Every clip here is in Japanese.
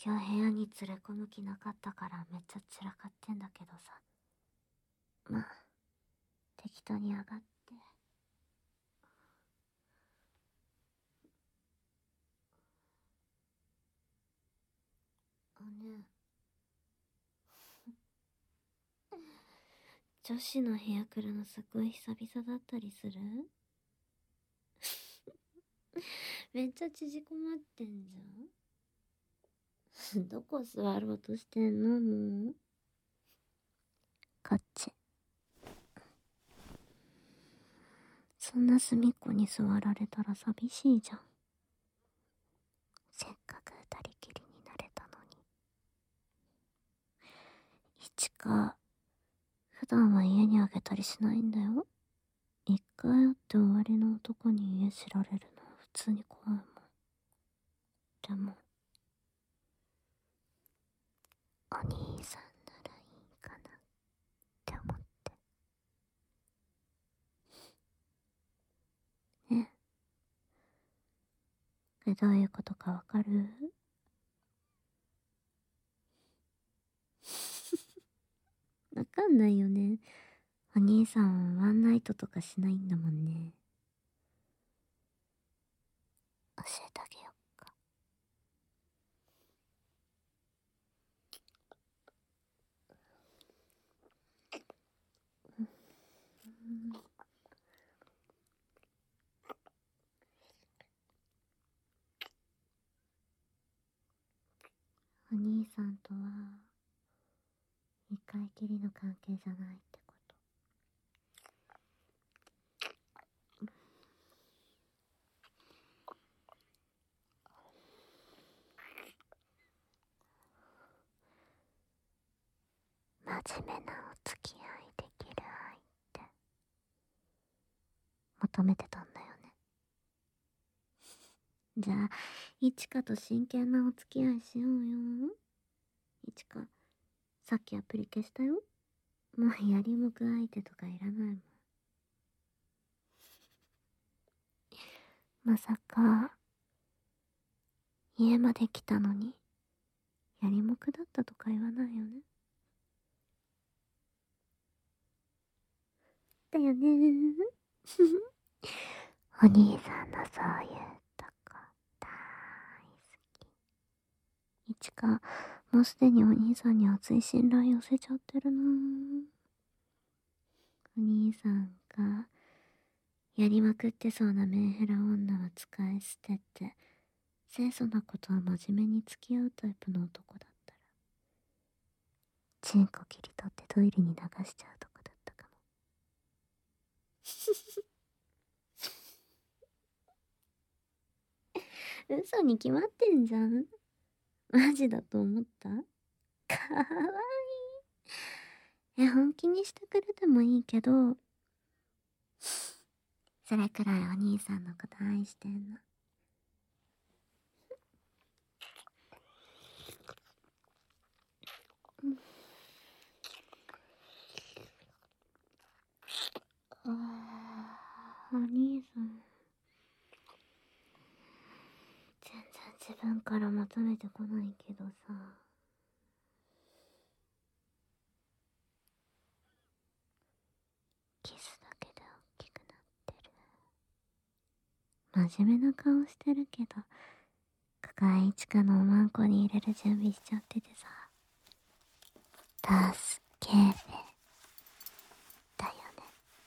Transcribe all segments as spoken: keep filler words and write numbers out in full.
今日部屋に連れ込む気なかったからめっちゃ散らかってんだけどさ。まあ、適当に上がって。あね。女子の部屋来るのすごい久々だったりする？めっちゃ縮こまってんじゃん。どこ座ろうとしてんのもう。こっち。そんな隅っこに座られたら寂しいじゃん。せっかく二人きりになれたのに。いちか、普段は家にあげたりしないんだよ。一回会って終わりの男に家知られるのは普通に怖いもん。でも、お兄さんならいいかなって思って。ね。これどういうことかわかる？わかんないよね。お兄さんはワンナイトとかしないんだもんね。教えてあげよっか。うん、お兄さんとは一回きりの関係じゃないってこと。真面目なお付き合いできる相手求めてたんだよね。じゃあいちかと真剣なお付き合いしようよ。いちか、さっきアプリ消したよ。もうやりもく相手とかいらないもん。まさか家まで来たのにやりもくだったとか言わないよね。だよねー。お兄さんのそういうとこ大好き。いちか、もうすでにお兄さんに熱い信頼寄せちゃってるなー。お兄さんがやりまくってそうなメンヘラ女は使い捨てて、清楚なことは真面目に付き合うタイプの男だったら、チンコ切り取ってトイレに流しちゃうとこだったかも。嘘に決まってんじゃん。マジだと思った？かわいい。え、本気にしてくれてもいいけど、それくらいお兄さんのこと愛してんの。うん、あー、お兄さん全然自分から求めてこないけどさ。キスだけで大きくなってる。真面目な顔してるけど、深い地下のおまんこに入れる準備しちゃっててさ。助けてだよね。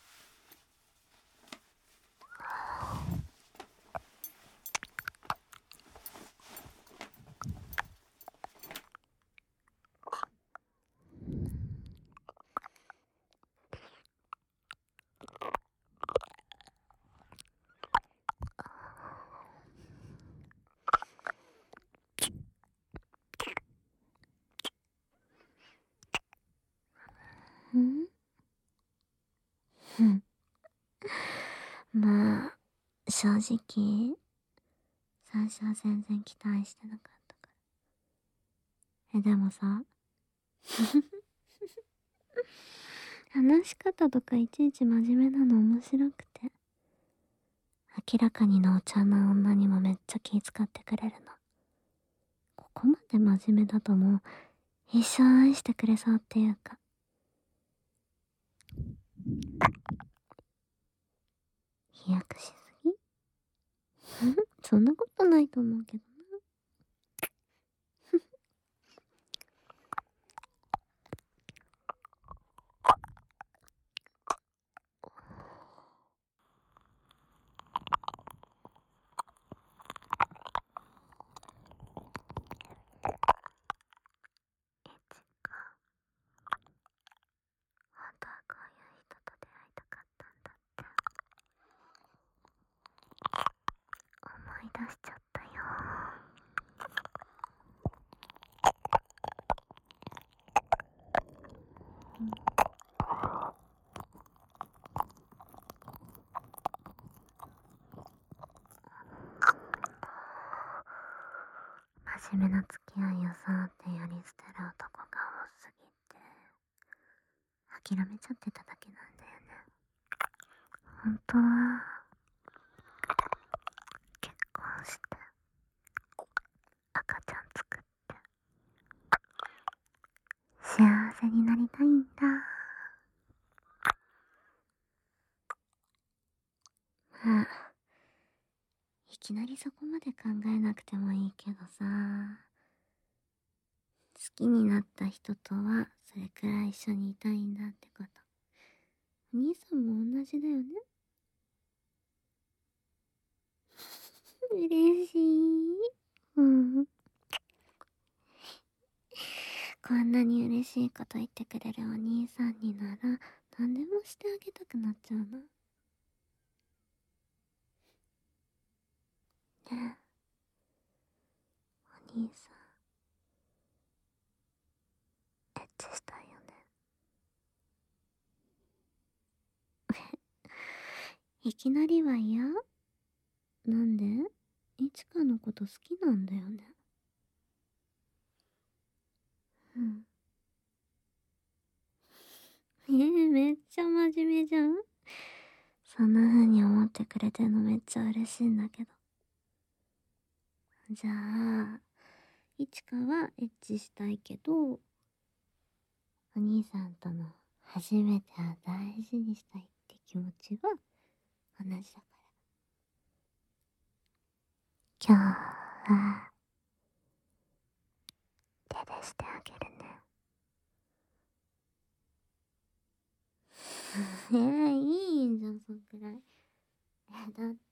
んふん。まあ、正直、最初は全然期待してなかったから。え、でもさ、話し方とかいちいち真面目なの面白くて。明らかにのおちゃんな女にもめっちゃ気遣ってくれるの。 こまで真面目だともう一生愛してくれそうっていうか。飛躍しすぎそんなことないと思うけどな。本当はこういう人と出会いたかったんだって思い出しちゃったよ。真面目な付き合いをさってやり捨てる男が多すぎて諦めちゃってただけなんだよね。本当は結婚して赤ちゃん作って幸せになりたいんだ。まあいきなりそこまで考えなくてもいいけどさ、好きになった人とはそれくらい一緒にいたいんだってこと。お兄さんも同じだよね。嬉しい。うん。こんなに嬉しいこと言ってくれるお兄さんになら何でもしてあげたくなっちゃうな。ねえ、お兄さん、エッチしたいよね。いきなりは嫌？なんで？いちかのこと好きなんだよね。うん。えー、めっちゃ真面目じゃん。そんな風に思ってくれてるのめっちゃ嬉しいんだけど。じゃあ、いちかはエッチしたいけど、お兄さんとの初めては大事にしたいって気持ちは同じだから。今日は、手でしてあげるね。えー、いいんじゃん、そんくらい。え、だって、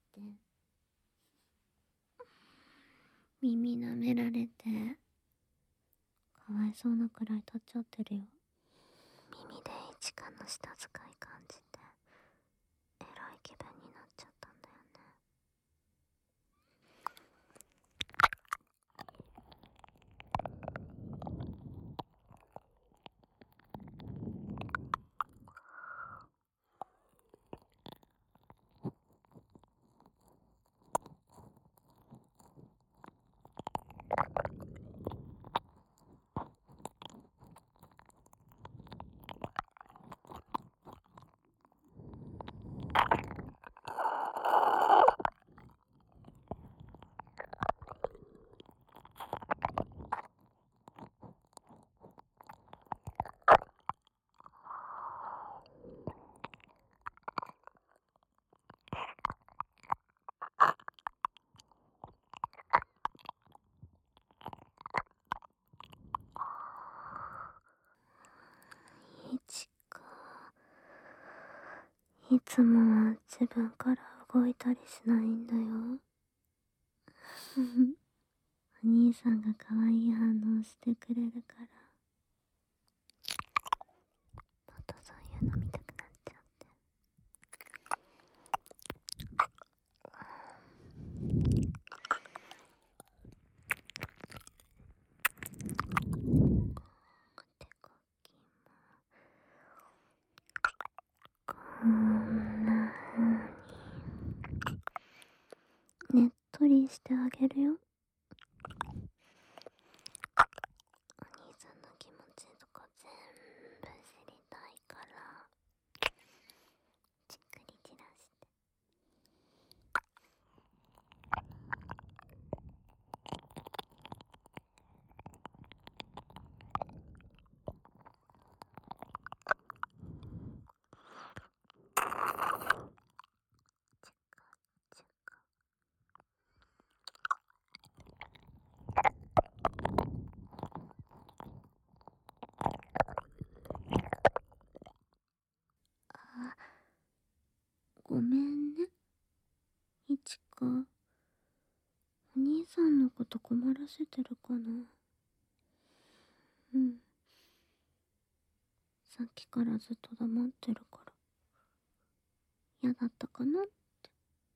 耳舐められて、かわいそうなくらい立っちゃってるよ。耳でいちかの舌使い感じて、エロい気分になっちゃったんだよね。いちか、いつもは自分から動いたりしないんだよ。お兄さんが可愛い反応してくれるから、もっとそういうの見たくなっちゃって。手こきもこんな風にねっとりしてあげるよ。お兄さんの気持ちとか全部知りたいから、じっくり散らして。 かお兄さんのこと困らせてるかな。うん。さっきからずっと黙ってるから嫌だったかなって。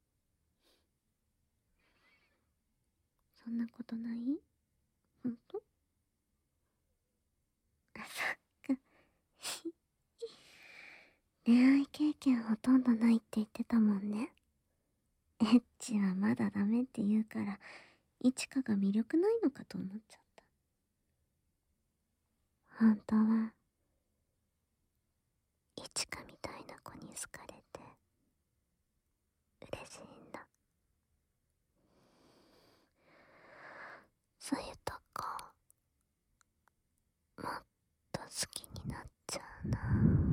そんなことない？ほんと？あ、そっか。恋愛経験ほとんどないって言ってたもんね。エッチはまだダメって言うから、いちかが魅力ないのかと思っちゃった。本当はいちかみたいな子に好かれて嬉しいんだ。そういうとこもっと好きになっちゃうな。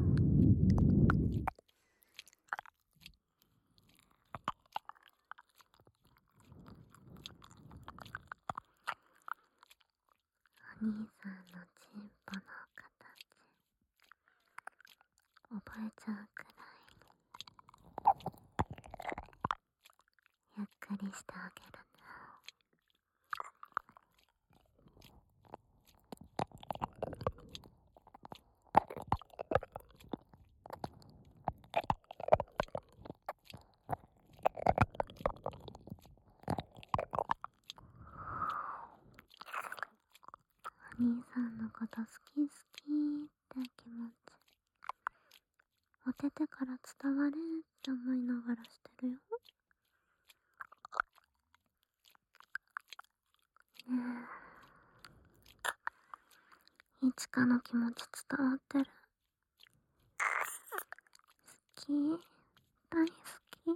お兄さんのチンポの形覚えちゃうくらいゆっくりしてあげるね。お兄さんのこと好き好きって気持ちおててから伝われって思いながらしてるよ。ねえ、いちかの気持ち伝わってる？好き？大好き？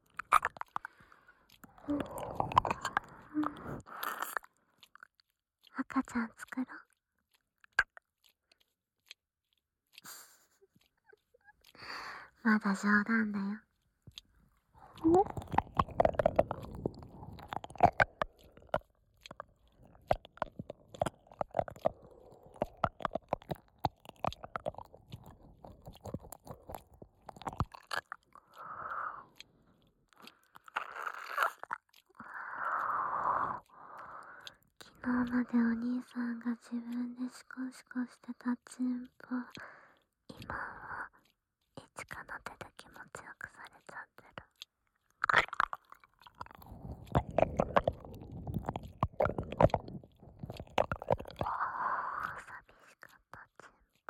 うん、うん、赤ちゃん作ろう。まだ冗談だよ。昨日までお兄さんが自分でシコシコしてたチンポ、今はいちかの手で気持ちよくされちゃってる。寂しかったチン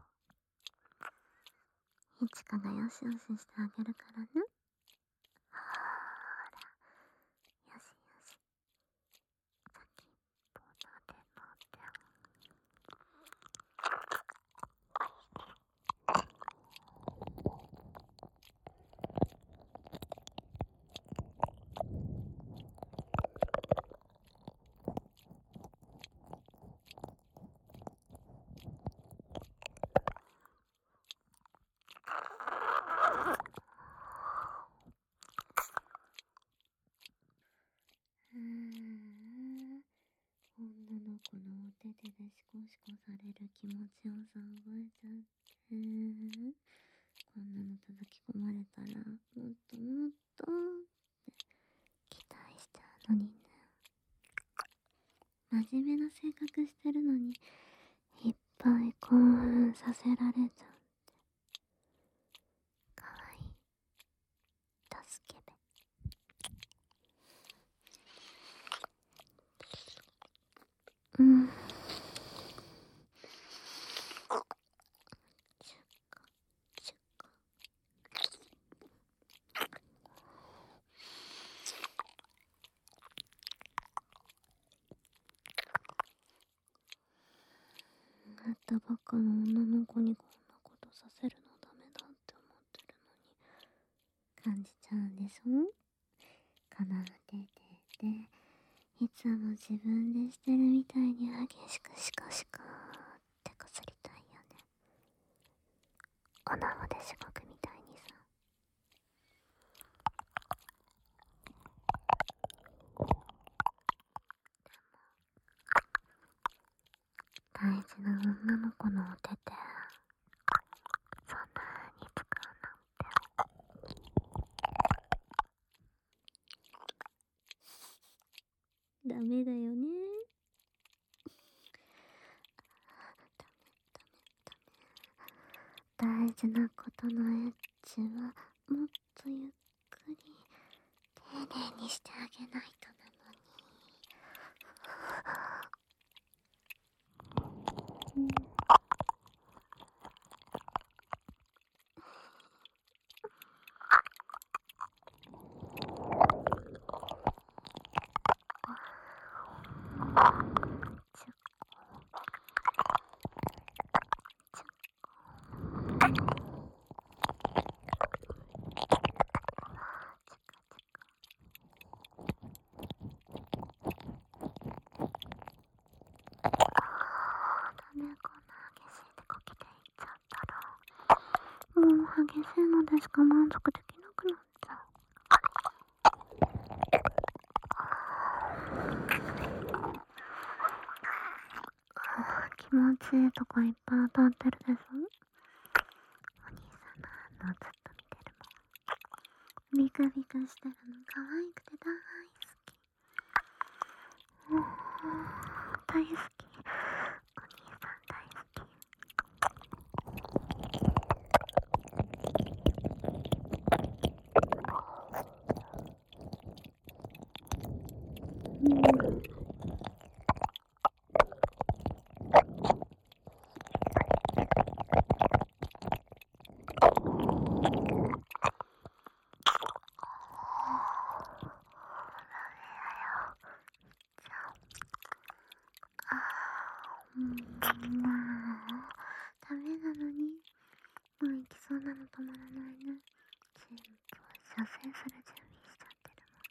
ポ。いちかがよしよししてあげるからね。ほーら、よしよし。先っぽなでなで。うーん、女の子のお手手でシコシコされる気持ちよさ覚えちゃって、こんなの叩き込まれたらもっともっとって期待しちゃうのにね。真面目な性格してるのにいっぱい興奮させられちゃうってかわいい。助けべ。うん。なったばっかの女の子にこんなことさせるのダメだって思ってるのに感じちゃうんでしょ。この手ででいつも自分でしてるみたいに激しくシコシコってこすりたいよね。おなほでしごくみたいにさ。大事な女の子のお手手そんなに使うなんて。 ダメだよね。ダメダメダメ。大事なことのエッチはもっとゆっくり丁寧にしてあげないとなのに。もう激しいのでしか満足できなくなっちゃう。気持ちいいとこいっぱい当たってるでしょ。お兄さんの反応ずっと見てるもん。ビクビクしてるの可愛くて大好き。もう大好き。お兄さん大好き。うんまあダメなのにもう行きそうなの止まらないね。全部射精する準備しちゃってるもん。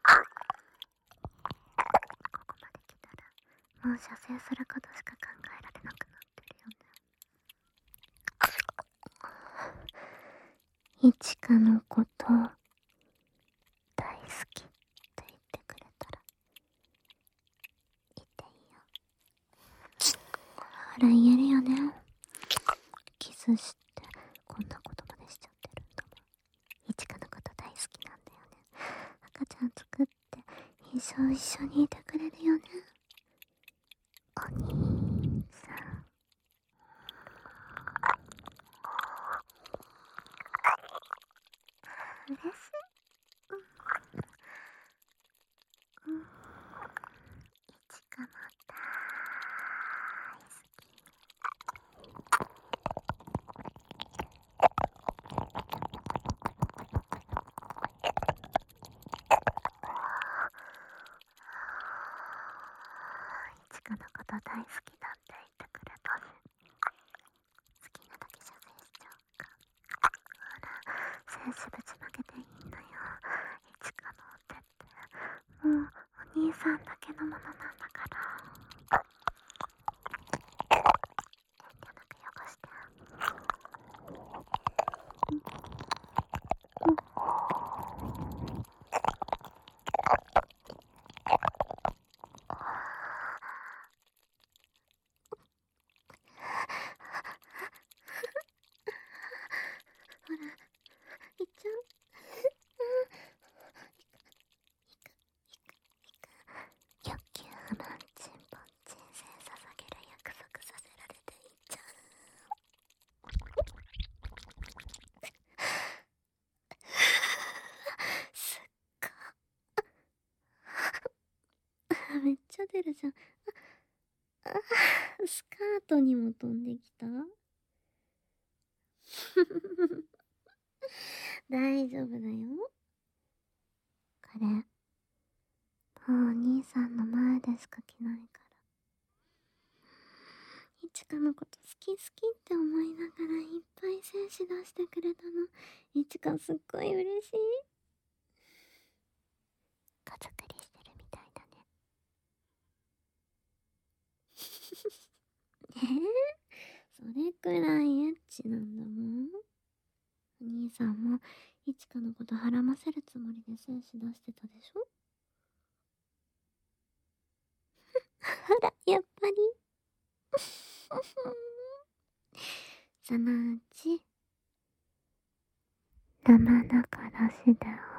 ここまで来たらもう射精することしか考えられなくなってるよね。いちかのこと大好きって言ってくれたら言っていいよ。ほら言えるよね。キスしてこんなことまでしちゃってるんだもん。いちかのこと大好きなんだよね。赤ちゃん作って一生一緒にいてくれるよね。お兄さん嬉しい。うん、うん、いちかも大好き。いちかのこと大好きだって言ってくれたし、好きなだけ射精しちゃうか。ほら精子ぶちまけていいんだよ。いちかの手ってもうお兄さんだけのものなんだから。遠慮なく汚して。うんうんほらいっちゃう。欲求不満チンポン人生捧げる約束させられていっちゃう。すっごめっちゃ出るじゃん。ああスカートにも飛んできた。大丈夫だよ。これもうお兄さんの前でしか着ないから。いちかのこと好き好きって思いながらいっぱい精子出してくれたの。いちかすっごい嬉しい。手作りしてるみたいだね。えー、それくらいエッチなんだもん。お兄さんもいちかのことはらませるつもりで精子出してたでしょ。ほらやっぱりそのうち生だからしで